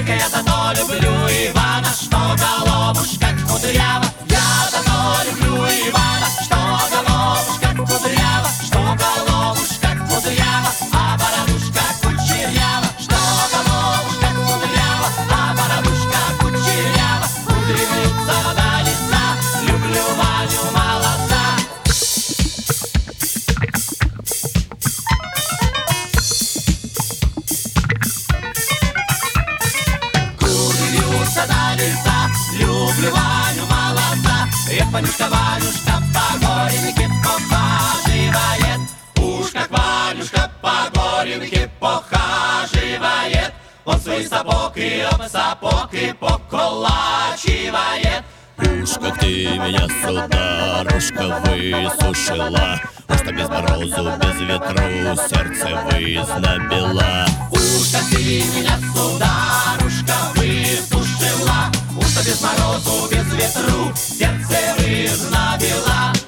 Только я зато люблю Ивана, что головушка кудрява. Я зато люблю Ивана, что головушка кудрява, что головушка кудрява, а бородушка кучерява, что головушка кудрява, а бородушка кучерява. Кудри вьются до лица, люблю Ваню молодца. Кудри вьются до лица, люблю Ваню молодца. Эх, Ванюшка, Ванюшка, по горенке похаживает. Уж как Ванюшка по горенке похаживает. Он свой сапог и об сапог и поколачивает. Уж как ты меня, сударушка, высушила, уж так без морозу, без ветру сердце вызнобила. Уж как ты меня, сударушка, высушила, уж так без морозу, без ветру сердце вызнобила.